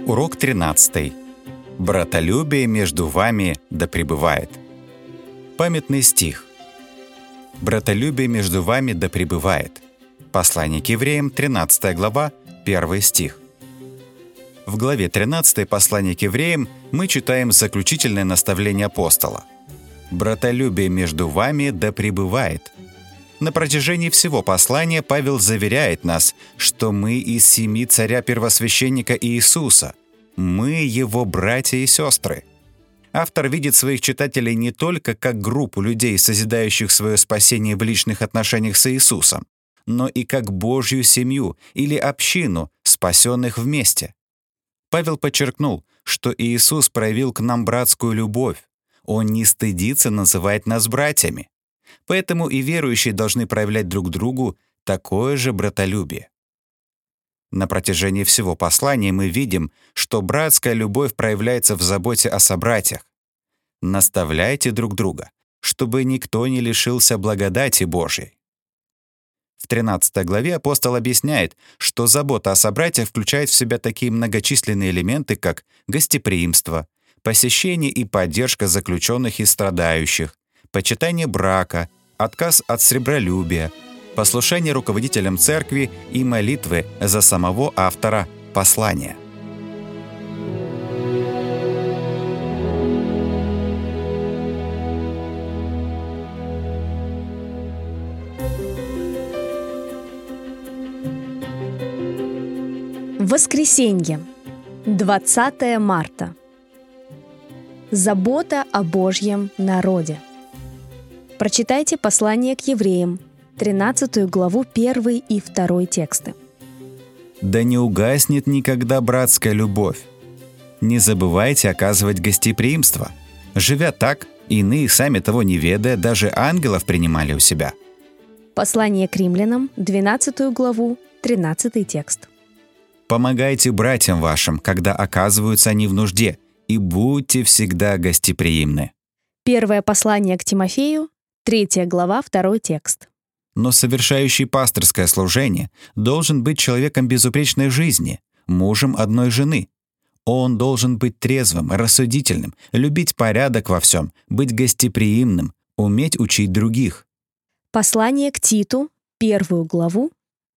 Урок 13. Братолюбие между вами да пребывает. Памятный стих. Братолюбие между вами да пребывает. Послание к евреям, 13 глава, 1 стих. В главе 13 послания к евреям мы читаем заключительное наставление апостола. «Братолюбие между вами да пребывает». На протяжении всего послания Павел заверяет нас, что мы из семьи царя-первосвященника Иисуса. Мы его братья и сестры. Автор видит своих читателей не только как группу людей, созидающих свое спасение в личных отношениях с Иисусом, но и как Божью семью или общину, спасенных вместе. Павел подчеркнул, что Иисус проявил к нам братскую любовь. Он не стыдится называть нас братьями. Поэтому и верующие должны проявлять друг другу такое же братолюбие. На протяжении всего послания мы видим, что братская любовь проявляется в заботе о собратьях. Наставляйте друг друга, чтобы никто не лишился благодати Божьей. В 13 главе апостол объясняет, что забота о собратьях включает в себя такие многочисленные элементы, как гостеприимство, посещение и поддержка заключенных и страдающих, почитание брака, отказ от сребролюбия, послушание руководителям церкви и молитвы за самого автора послания. Воскресенье, 20 марта. Забота о Божьем народе. Прочитайте послание к евреям, 13 главу, 1 и 2 тексты. «Да не угаснет никогда братская любовь. Не забывайте оказывать гостеприимство. Живя так, иные, сами того не ведая, даже ангелов принимали у себя». Послание к римлянам, 12 главу, 13 текст. «Помогайте братьям вашим, когда оказываются они в нужде, и будьте всегда гостеприимны». Первое послание к Тимофею, 3 глава, 2 текст. Но совершающий пасторское служение должен быть человеком безупречной жизни, мужем одной жены. Он должен быть трезвым, рассудительным, любить порядок во всем, быть гостеприимным, уметь учить других. Послание к Титу, 1 главу,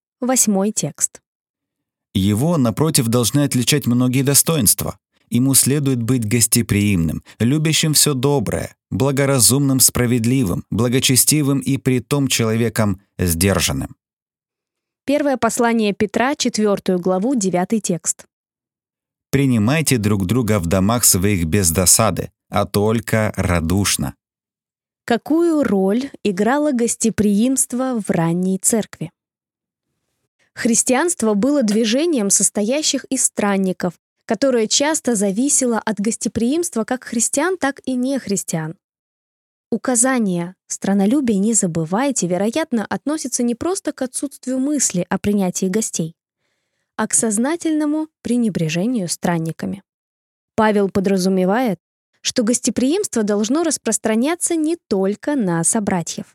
8 текст. Его, напротив, должны отличать многие достоинства. Ему следует быть гостеприимным, любящим все доброе, благоразумным, справедливым, благочестивым и притом человеком сдержанным. Первое послание Петра, 4 главу, 9 текст. «Принимайте друг друга в домах своих без досады, а только радушно». Какую роль играло гостеприимство в ранней церкви? Христианство было движением состоящих из странников, которое часто зависело от гостеприимства как христиан, так и нехристиан. Указание «страннолюбие не забывайте», вероятно, относится не просто к отсутствию мысли о принятии гостей, а к сознательному пренебрежению странниками. Павел подразумевает, что гостеприимство должно распространяться не только на собратьев.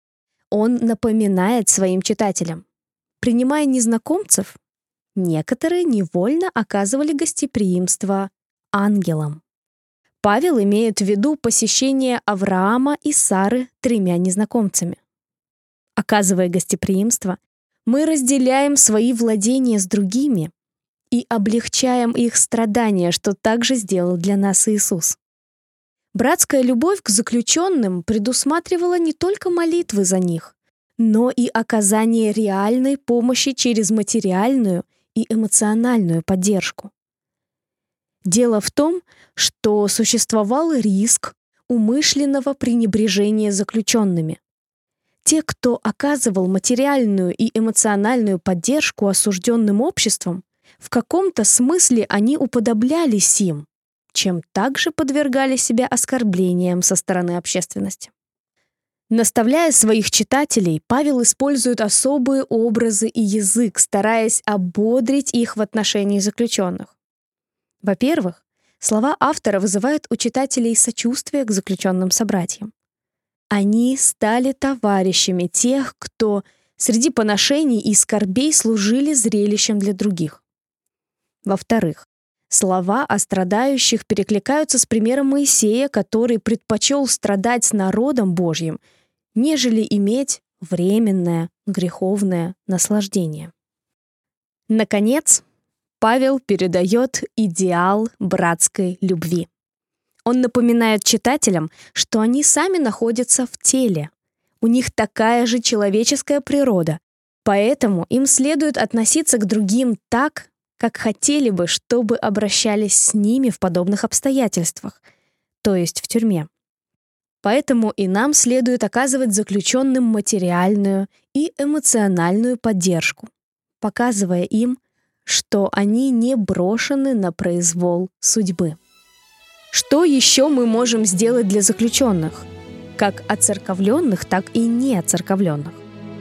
Он напоминает своим читателям: принимая незнакомцев, некоторые невольно оказывали гостеприимство ангелам. Павел имеет в виду посещение Авраама и Сары 3 незнакомцами. Оказывая гостеприимство, мы разделяем свои владения с другими и облегчаем их страдания, что также сделал для нас Иисус. Братская любовь к заключенным предусматривала не только молитвы за них, но и оказание реальной помощи через материальную и эмоциональную поддержку. Дело в том, что существовал риск умышленного пренебрежения заключенными. Те, кто оказывал материальную и эмоциональную поддержку осужденным обществом, в каком-то смысле они уподоблялись им, чем также подвергали себя оскорблениям со стороны общественности. Наставляя своих читателей, Павел использует особые образы и язык, стараясь ободрить их в отношении заключенных. Во-первых, слова автора вызывают у читателей сочувствие к заключенным собратьям. Они стали товарищами тех, кто среди поношений и скорбей служили зрелищем для других. Во-вторых, Слова о страдающих перекликаются с примером Моисея, который предпочел страдать с народом Божьим, нежели иметь временное греховное наслаждение. Наконец, Павел передает идеал братской любви. Он напоминает читателям, что они сами находятся в теле. У них такая же человеческая природа, поэтому им следует относиться к другим так, как хотели бы, чтобы обращались с ними в подобных обстоятельствах, то есть в тюрьме. Поэтому и нам следует оказывать заключенным материальную и эмоциональную поддержку, показывая им, что они не брошены на произвол судьбы. Что еще мы можем сделать для заключенных, как оцерковленных, так и неоцерковленных?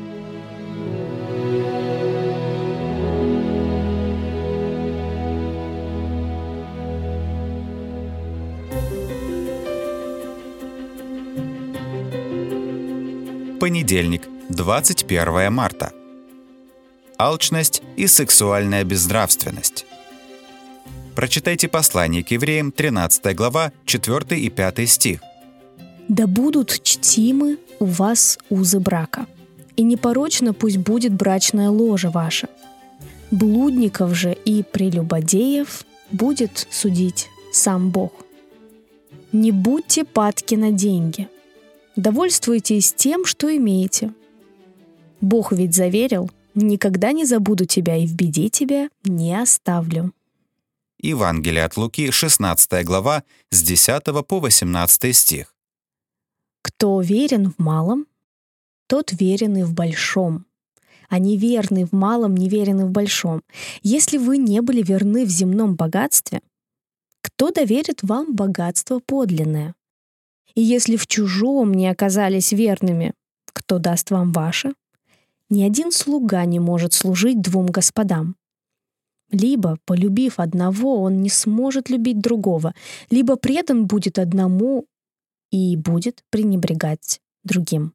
Понедельник, 21 марта. Алчность и сексуальная безнравственность. Прочитайте послание к евреям, 13 глава, 4 и 5 стих. «Да будут чтимы у вас узы брака, и непорочно пусть будет брачное ложе ваше. Блудников же и прелюбодеев будет судить сам Бог. Не будьте падки на деньги, довольствуйтесь тем, что имеете. Бог ведь заверил: никогда не забуду тебя и в беде тебя не оставлю». Евангелие от Луки, 16 глава, с 10 по 18 стих. «Кто верен в малом, тот верен и в большом. А неверный в малом, неверен и в большом. Если вы не были верны в земном богатстве, кто доверит вам богатство подлинное? И если в чужом не оказались верными, кто даст вам ваше? Ни один слуга не может служить двум господам. Либо, полюбив одного, он не сможет любить другого, либо предан будет одному и будет пренебрегать другим.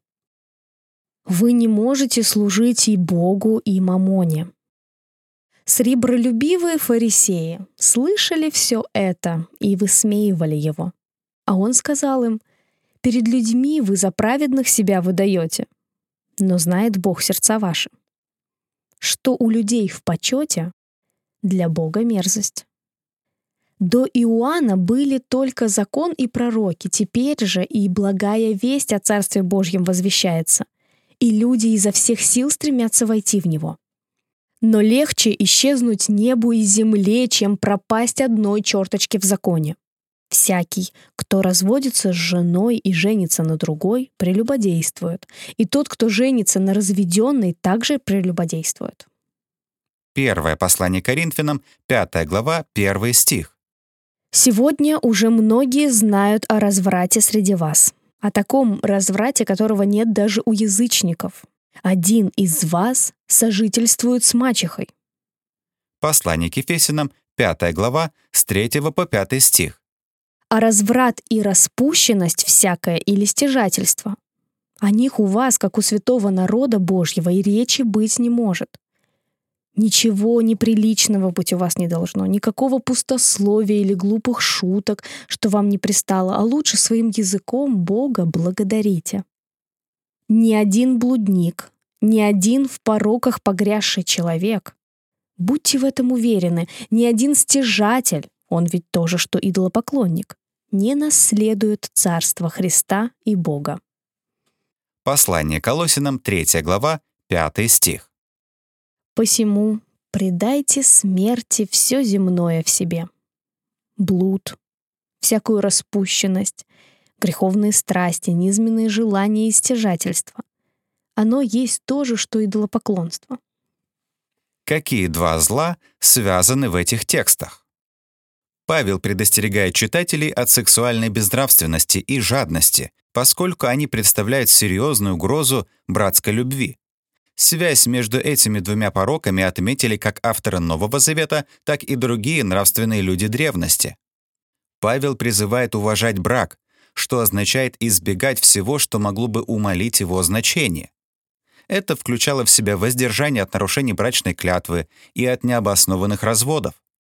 Вы не можете служить и Богу, и мамоне». Сребролюбивые фарисеи слышали все это и высмеивали его. А он сказал им: «Перед людьми вы за праведных себя выдаете, но знает Бог сердца ваши. Что у людей в почете, для Бога мерзость. До Иоанна были только закон и пророки, теперь же и благая весть о Царстве Божьем возвещается, и люди изо всех сил стремятся войти в него. Но легче исчезнуть небу и земле, чем пропасть одной черточки в законе. Всякий, кто разводится с женой и женится на другой, прелюбодействует, и тот, кто женится на разведенной, также прелюбодействует». Первое послание Коринфянам, 5 глава, 1 стих. «Сегодня уже многие знают о разврате среди вас, о таком разврате, которого нет даже у язычников. Один из вас сожительствует с мачехой». Послание к Ефесянам, 5 глава, с 3 по 5 стих. «А разврат и распущенность всякая или стяжательство, о них у вас, как у святого народа Божьего, и речи быть не может. Ничего неприличного быть у вас не должно, никакого пустословия или глупых шуток, что вам не пристало, а лучше своим языком Бога благодарите. Ни один блудник, ни один в пороках погрязший человек, будьте в этом уверены, ни один стяжатель, он ведь тоже, что идолопоклонник, не наследует Царство Христа и Бога». Послание к Колоссянам, 3 глава, 5 стих. «Посему предайте смерти все земное в себе: блуд, всякую распущенность, греховные страсти, низменные желания и стяжательства. Оно есть то же, что идолопоклонство». Какие два зла связаны в этих текстах? Павел предостерегает читателей от сексуальной безнравственности и жадности, поскольку они представляют серьезную угрозу братской любви. Связь между этими двумя пороками отметили как авторы Нового Завета, так и другие нравственные люди древности. Павел призывает уважать брак, что означает избегать всего, что могло бы умалить его значение. Это включало в себя воздержание от нарушений брачной клятвы и от необоснованных разводов.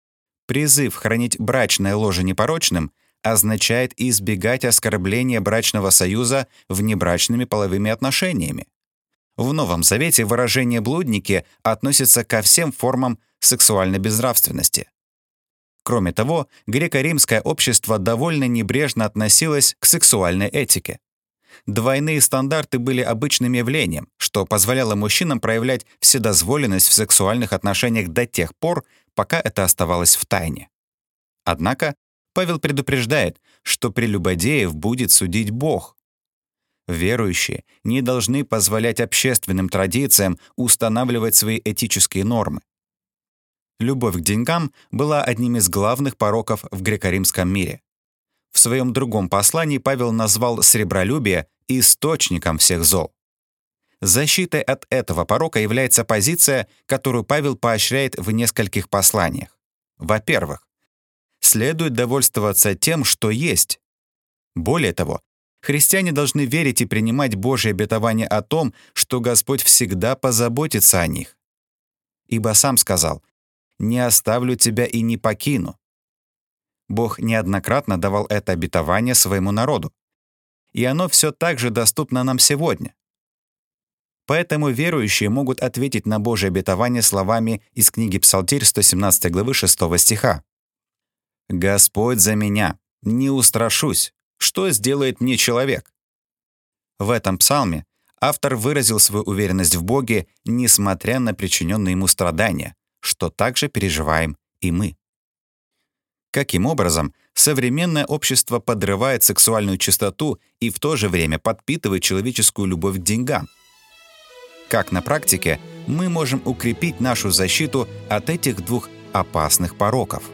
Призыв хранить брачное ложе непорочным означает избегать оскорбления брачного союза внебрачными половыми отношениями. В Новом Завете выражение «блудники» относится ко всем формам сексуальной безнравственности. Кроме того, греко-римское общество довольно небрежно относилось к сексуальной этике. Двойные стандарты были обычным явлением, что позволяло мужчинам проявлять вседозволенность в сексуальных отношениях до тех пор, пока это оставалось в тайне. Однако Павел предупреждает, что прелюбодеев будет судить Бог. Верующие не должны позволять общественным традициям устанавливать свои этические нормы. Любовь к деньгам была одним из главных пороков в греко-римском мире. В своем другом послании Павел назвал сребролюбие источником всех зол. Защитой от этого порока является позиция, которую Павел поощряет в нескольких посланиях. Во-первых, следует довольствоваться тем, что есть. Более того, христиане должны верить и принимать Божье обетование о том, что Господь всегда позаботится о них. Ибо сам сказал: «Не оставлю тебя и не покину». Бог неоднократно давал это обетование своему народу. И оно все так же доступно нам сегодня. Поэтому верующие могут ответить на Божье обетование словами из книги Псалтирь 117 главы 6 стиха. «Господь за меня, не устрашусь, что сделает мне человек?» В этом псалме автор выразил свою уверенность в Боге, несмотря на причиненные ему страдания, что также переживаем и мы. Каким образом современное общество подрывает сексуальную чистоту и в то же время подпитывает человеческую любовь к деньгам? Как на практике мы можем укрепить нашу защиту от этих двух опасных пороков?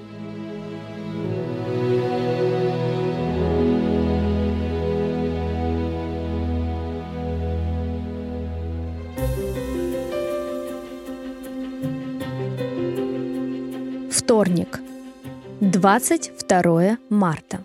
Вторник, 22 марта.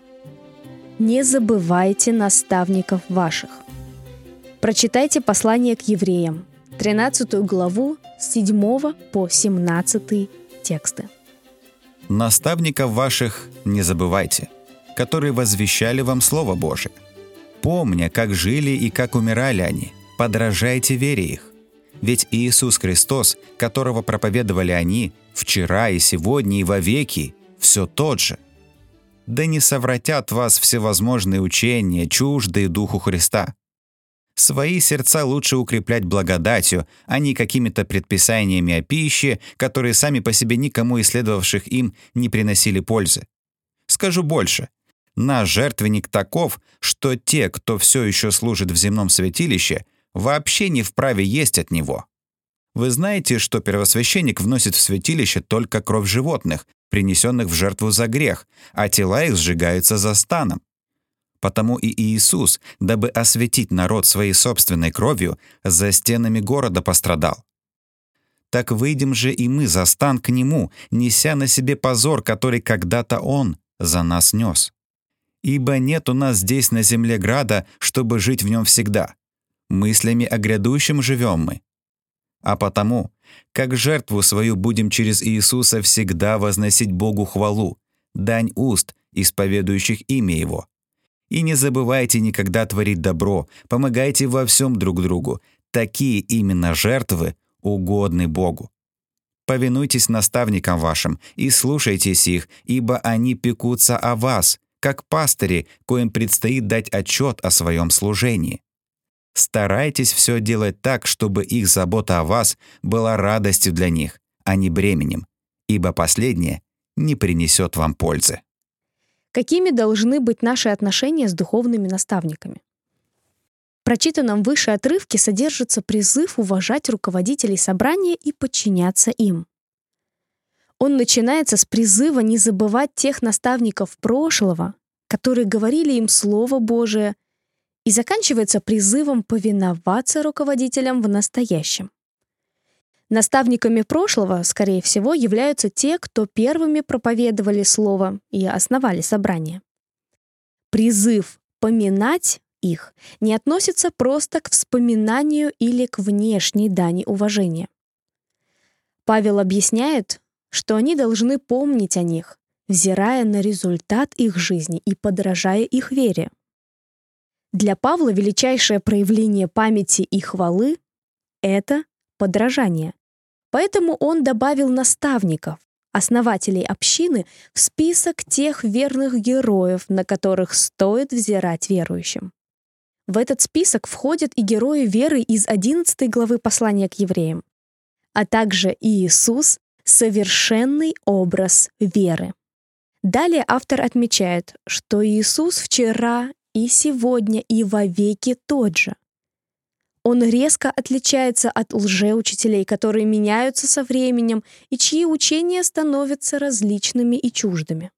Не забывайте наставников ваших. Прочитайте послание к евреям, 13 главу, с 7 по 17 тексты. «Наставников ваших не забывайте, которые возвещали вам Слово Божие. Помня, как жили и как умирали они, подражайте вере их. Ведь Иисус Христос, которого проповедовали они, вчера и сегодня и вовеки, все тот же. Да не совратят вас всевозможные учения, чуждые Духу Христа. Свои сердца лучше укреплять благодатью, а не какими-то предписаниями о пище, которые сами по себе никому из следовавших им не приносили пользы. Скажу больше. Наш жертвенник таков, что те, кто все еще служит в земном святилище, вообще не вправе есть от него. Вы знаете, что первосвященник вносит в святилище только кровь животных, принесенных в жертву за грех, а тела их сжигаются за станом. Потому и Иисус, дабы осветить народ своей собственной кровью, за стенами города пострадал. Так выйдем же и мы за стан к Нему, неся на себе позор, который когда-то Он за нас нес. Ибо нет у нас здесь на земле града, чтобы жить в нем всегда. Мыслями о грядущем живем мы. А потому, как жертву свою будем через Иисуса всегда возносить Богу хвалу, дань уст, исповедующих имя Его. И не забывайте никогда творить добро, помогайте во всем друг другу. Такие именно жертвы угодны Богу. Повинуйтесь наставникам вашим и слушайтесь их, ибо они пекутся о вас, как пастыри, коим предстоит дать отчет о своем служении. Старайтесь все делать так, чтобы их забота о вас была радостью для них, а не бременем, ибо последнее не принесет вам пользы. Какими должны быть наши отношения с духовными наставниками? В прочитанном выше отрывке содержится призыв уважать руководителей собрания и подчиняться им. Он начинается с призыва не забывать тех наставников прошлого, которые говорили им Слово Божие, и заканчивается призывом повиноваться руководителям в настоящем. Наставниками прошлого, скорее всего, являются те, кто первыми проповедовали Слово и основали собрание. Призыв поминать их не относится просто к вспоминанию или к внешней дани уважения. Павел объясняет, что они должны помнить о них, взирая на результат их жизни и подражая их вере. Для Павла величайшее проявление памяти и хвалы — это подражание. Поэтому он добавил наставников, основателей общины, в список тех верных героев, на которых стоит взирать верующим. В этот список входят и герои веры из 11 главы послания к евреям, а также Иисус — совершенный образ веры. Далее автор отмечает, что Иисус вчера и сегодня и вовеки тот же. Он резко отличается от лжеучителей, которые меняются со временем и чьи учения становятся различными и чуждыми.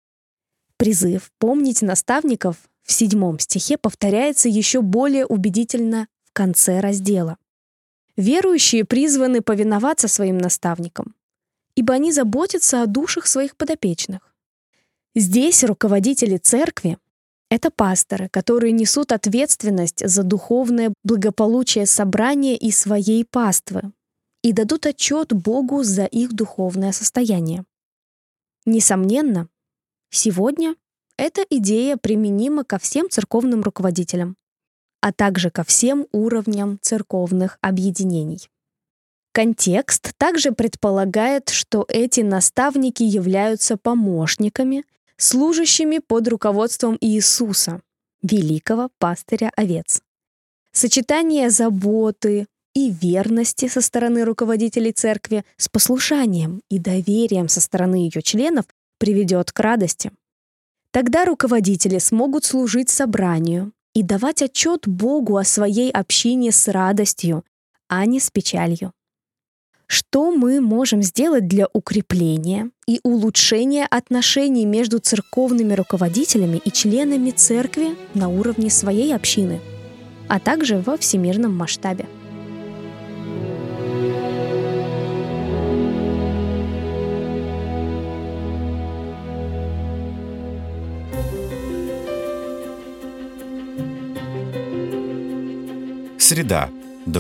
Призыв помнить наставников в 7 стихе повторяется еще более убедительно в конце раздела. Верующие призваны повиноваться своим наставникам, ибо они заботятся о душах своих подопечных. Здесь руководители церкви — это пасторы, которые несут ответственность за духовное благополучие собрания и своей паствы и дадут отчет Богу за их духовное состояние. Несомненно, сегодня эта идея применима ко всем церковным руководителям, а также ко всем уровням церковных объединений. Контекст также предполагает, что эти наставники являются помощниками, служащими под руководством Иисуса, великого пастыря овец. Сочетание заботы и верности со стороны руководителей церкви с послушанием и доверием со стороны ее членов приведет к радости. Тогда руководители смогут служить собранию и давать отчет Богу о своей общине с радостью, а не с печалью. Что мы можем сделать для укрепления и улучшения отношений между церковными руководителями и членами церкви на уровне своей общины, а также во всемирном масштабе? Среда,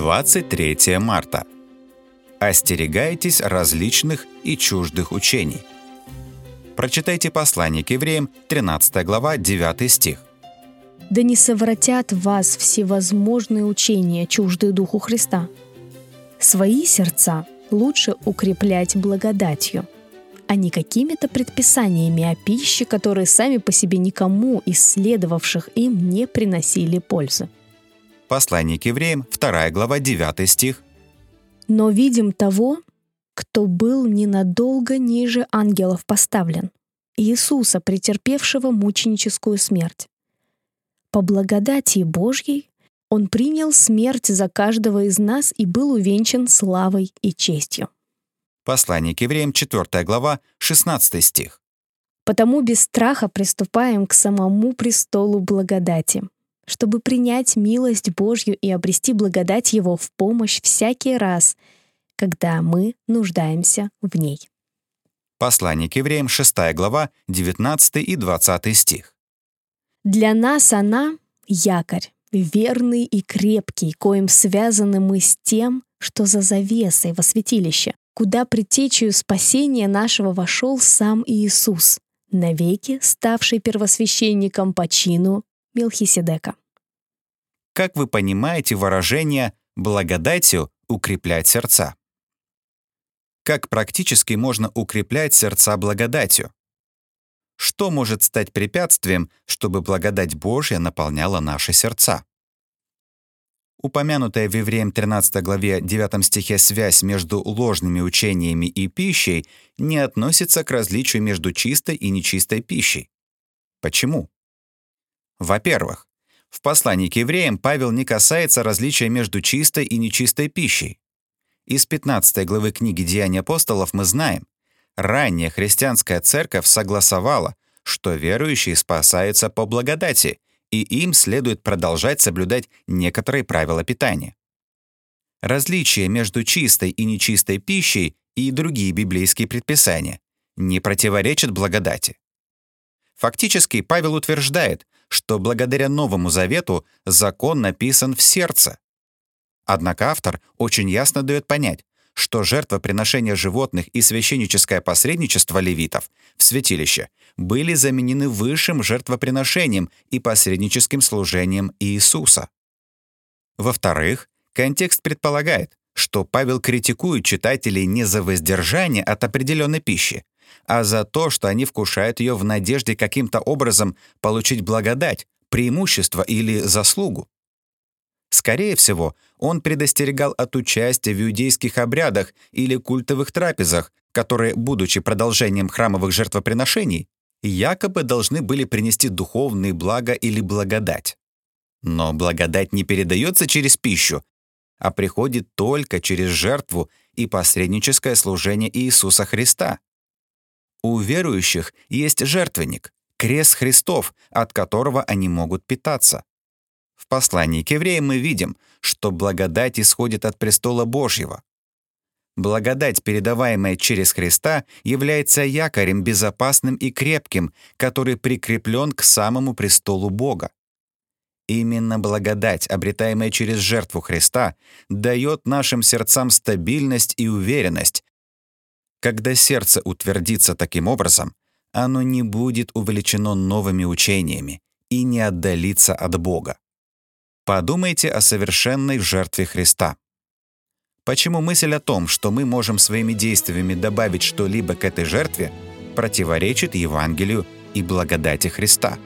23 марта. Остерегайтесь различных и чуждых учений. Прочитайте послание к евреям, 13 глава, 9 стих. «Да не совратят вас всевозможные учения, чуждые Духу Христа. Свои сердца лучше укреплять благодатью, а не какими-то предписаниями о пище, которые сами по себе никому из следовавших им не приносили пользы». Послание к евреям, 2 глава, 9 стих. «Но видим того, кто был ненадолго ниже ангелов поставлен, Иисуса, претерпевшего мученическую смерть. По благодати Божьей Он принял смерть за каждого из нас и был увенчан славой и честью». Послание к евреям, 4 глава, 16 стих. «Потому без страха приступаем к самому престолу благодати, чтобы принять милость Божью и обрести благодать Его в помощь всякий раз, когда мы нуждаемся в ней». Послание к евреям, 6 глава, 19 и 20 стих. «Для нас она — якорь, верный и крепкий, коим связаны мы с тем, что за завесой во святилище, куда предтечею спасения нашего вошел сам Иисус, навеки ставший первосвященником по чину Мелхиседека». Как вы понимаете выражение «благодатью укреплять сердца»? Как практически можно укреплять сердца благодатью? Что может стать препятствием, чтобы благодать Божья наполняла наши сердца? Упомянутая в Евреям 13 главе 9 стихе связь между ложными учениями и пищей не относится к различию между чистой и нечистой пищей. Почему? Во-первых, в послании к евреям Павел не касается различия между чистой и нечистой пищей. Из 15 главы книги «Деяния апостолов» мы знаем, ранняя христианская церковь согласовала, что верующие спасаются по благодати, и им следует продолжать соблюдать некоторые правила питания. Различие между чистой и нечистой пищей и другие библейские предписания не противоречат благодати. Фактически Павел утверждает, что благодаря Новому Завету закон написан в сердце. Однако автор очень ясно дает понять, что жертвоприношение животных и священническое посредничество левитов в святилище были заменены высшим жертвоприношением и посредническим служением Иисуса. Во-вторых, контекст предполагает, что Павел критикует читателей не за воздержание от определенной пищи, а за то, что они вкушают ее в надежде каким-то образом получить благодать, преимущество или заслугу. Скорее всего, он предостерегал от участия в иудейских обрядах или культовых трапезах, которые, будучи продолжением храмовых жертвоприношений, якобы должны были принести духовные блага или благодать. Но благодать не передается через пищу, а приходит только через жертву и посредническое служение Иисуса Христа. У верующих есть жертвенник, крест Христов, от которого они могут питаться. В послании к евреям мы видим, что благодать исходит от престола Божьего. Благодать, передаваемая через Христа, является якорем безопасным и крепким, который прикреплен к самому престолу Бога. Именно благодать, обретаемая через жертву Христа, дает нашим сердцам стабильность и уверенность. Когда сердце утвердится таким образом, оно не будет увлечено новыми учениями и не отдалится от Бога. Подумайте о совершенной жертве Христа. Почему мысль о том, что мы можем своими действиями добавить что-либо к этой жертве, противоречит Евангелию и благодати Христа?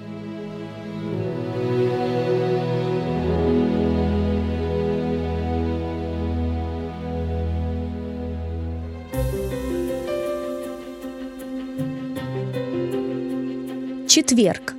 Четверг,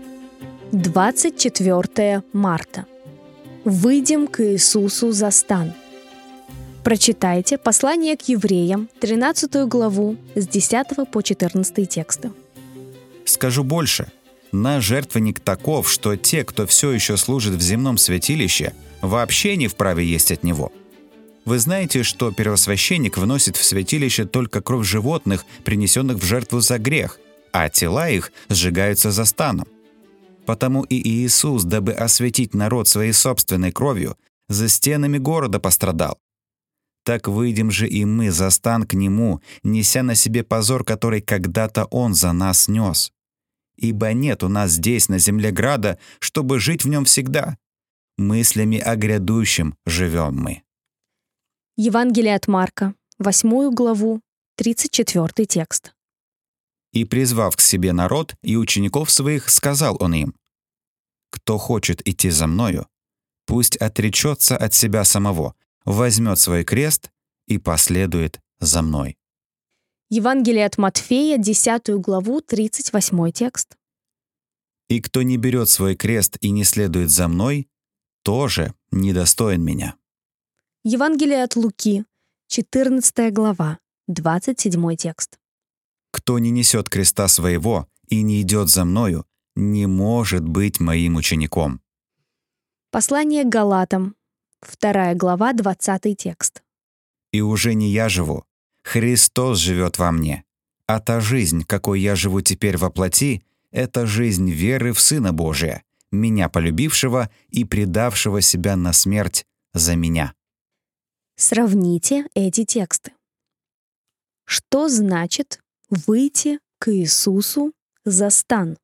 24 марта. Выйдем к Иисусу за стан. Прочитайте послание к евреям, 13 главу, с 10 по 14 тексты. Скажу больше. Наш жертвенник таков, что те, кто все еще служит в земном святилище, вообще не вправе есть от него. Вы знаете, что первосвященник вносит в святилище только кровь животных, принесенных в жертву за грех, а тела их сжигаются за станом. Потому и Иисус, дабы осветить народ своей собственной кровью, за стенами города пострадал. Так выйдем же и мы за стан к Нему, неся на себе позор, который когда-то Он за нас нес. Ибо нет у нас здесь, на земле града, чтобы жить в нем всегда. Мыслями о грядущем живем мы. Евангелие от Марка, 8 главу, 34 текст. И, призвав к себе народ и учеников своих, сказал он им: «Кто хочет идти за мною, пусть отречется от себя самого, возьмет свой крест и последует за мной». Евангелие от Матфея, 10 главу, 38 текст. «И кто не берет свой крест и не следует за мной, тоже недостоин меня». Евангелие от Луки, 14 глава, 27 текст. «Кто не несет креста своего и не идет за мною, не может быть моим учеником». Послание к Галатам, 2 глава, 20 текст. «И уже не я живу, Христос живет во мне. А та жизнь, какой я живу теперь во плоти, это жизнь веры в Сына Божия, меня полюбившего и предавшего себя на смерть за меня». Сравните эти тексты. Что значит выйти к Иисусу за стан?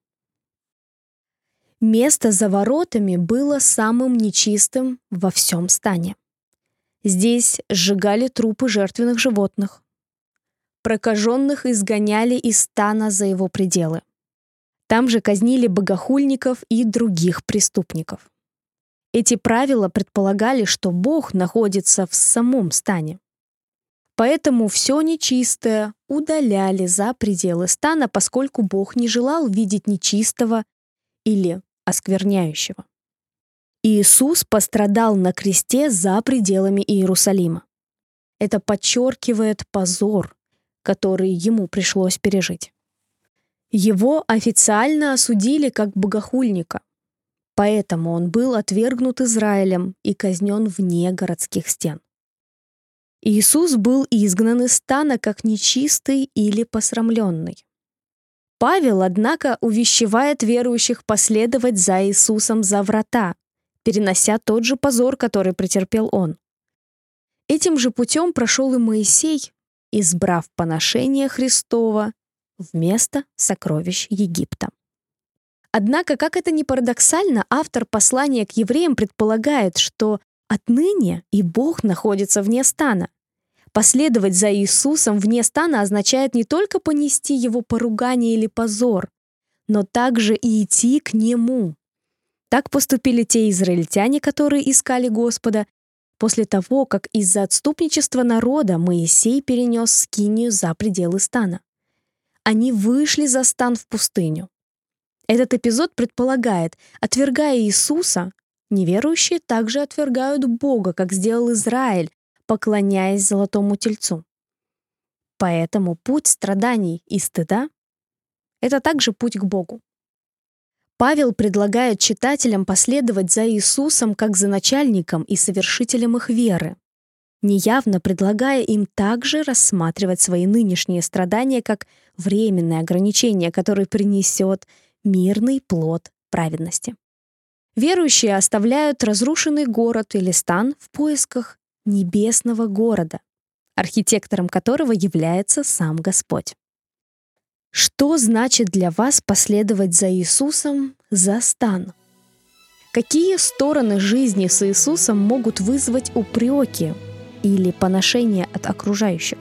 Место за воротами было самым нечистым во всем стане. Здесь сжигали трупы жертвенных животных. Прокаженных изгоняли из стана за его пределы. Там же казнили богохульников и других преступников. Эти правила предполагали, что Бог находится в самом стане. Поэтому все нечистое удаляли за пределы стана, поскольку Бог не желал видеть нечистого или оскверняющего. Иисус пострадал на кресте за пределами Иерусалима. Это подчеркивает позор, который ему пришлось пережить. Его официально осудили как богохульника, поэтому он был отвергнут Израилем и казнен вне городских стен. Иисус был изгнан из стана как нечистый или посрамленный. Павел, однако, увещевает верующих последовать за Иисусом за врата, перенося тот же позор, который претерпел он. Этим же путем прошел и Моисей, избрав поношение Христова вместо сокровищ Египта. Однако, как это ни парадоксально, автор послания к евреям предполагает, что отныне и Бог находится вне стана. Последовать за Иисусом вне стана означает не только понести его поругание или позор, но также и идти к Нему. Так поступили те израильтяне, которые искали Господа, после того, как из-за отступничества народа Моисей перенес скинию за пределы стана. Они вышли за стан в пустыню. Этот эпизод предполагает, отвергая Иисуса, неверующие также отвергают Бога, как сделал Израиль, поклоняясь золотому тельцу. Поэтому путь страданий и стыда — это также путь к Богу. Павел предлагает читателям последовать за Иисусом как за начальником и совершителем их веры, неявно предлагая им также рассматривать свои нынешние страдания как временное ограничение, которое принесет мирный плод праведности. Верующие оставляют разрушенный город или стан в поисках небесного города, архитектором которого является сам Господь. Что значит для вас последовать за Иисусом за стан? Какие стороны жизни с Иисусом могут вызвать упреки или поношения от окружающих?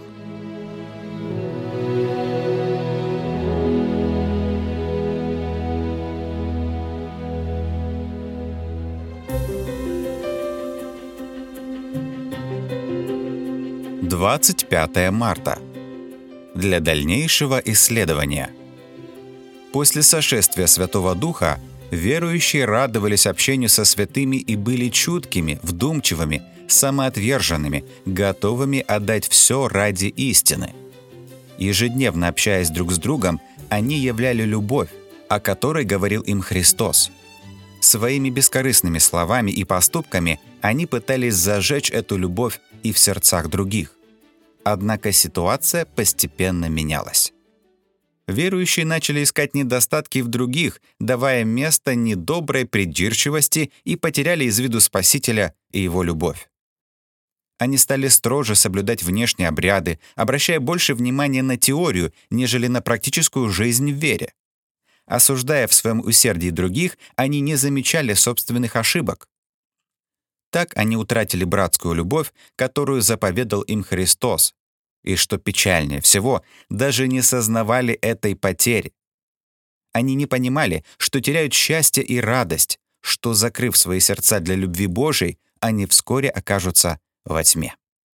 — 25 марта. Для дальнейшего исследования. После сошествия Святого Духа верующие радовались общению со святыми и были чуткими, вдумчивыми, самоотверженными, готовыми отдать все ради истины. Ежедневно общаясь друг с другом, они являли любовь, о которой говорил им Христос. Своими бескорыстными словами и поступками они пытались зажечь эту любовь и в сердцах других. Однако ситуация постепенно менялась. Верующие начали искать недостатки в других, давая место недоброй придирчивости, и потеряли из виду Спасителя и Его любовь. Они стали строже соблюдать внешние обряды, обращая больше внимания на теорию, нежели на практическую жизнь в вере. Осуждая в своем усердии других, они не замечали собственных ошибок. Так они утратили братскую любовь, которую заповедал им Христос, и, что печальнее всего, даже не сознавали этой потери. Они не понимали, что теряют счастье и радость, что, закрыв свои сердца для любви Божией, они вскоре окажутся во тьме.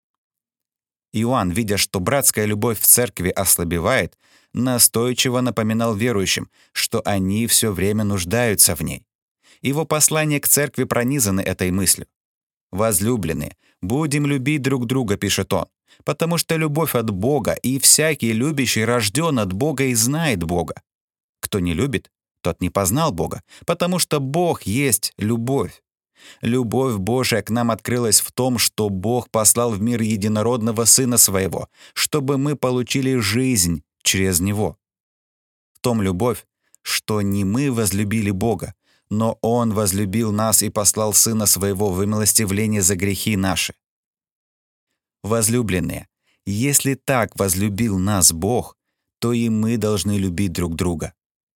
Иоанн, видя, что братская любовь в церкви ослабевает, настойчиво напоминал верующим, что они все время нуждаются в ней. Его послание к церкви пронизано этой мыслью. «Возлюбленные, будем любить друг друга», — пишет он, «потому что любовь от Бога, и всякий любящий рожден от Бога и знает Бога. Кто не любит, тот не познал Бога, потому что Бог есть любовь. Любовь Божия к нам открылась в том, что Бог послал в мир единородного Сына Своего, чтобы мы получили жизнь через Него. В том любовь, что не мы возлюбили Бога, но Он возлюбил нас и послал Сына Своего в милостивление за грехи наши. Возлюбленные, если так возлюбил нас Бог, то и мы должны любить друг друга.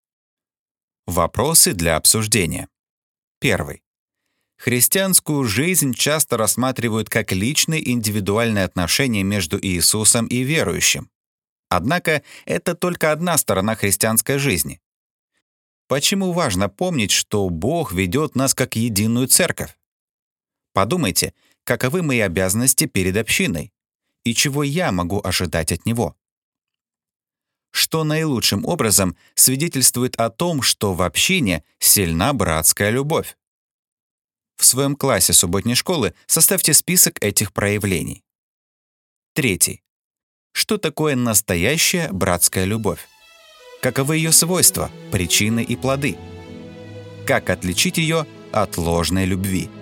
Вопросы для обсуждения. Первый. Христианскую жизнь часто рассматривают как личные индивидуальные отношения между Иисусом и верующим. Однако это только одна сторона христианской жизни. Почему важно помнить, что Бог ведет нас как единую церковь? Подумайте, каковы мои обязанности перед общиной и чего я могу ожидать от Него? Что наилучшим образом свидетельствует о том, что в общине сильна братская любовь? В своем классе субботней школы составьте список этих проявлений. Третий. Что такое настоящая братская любовь? Каковы ее свойства, причины и плоды? Как отличить ее от ложной любви?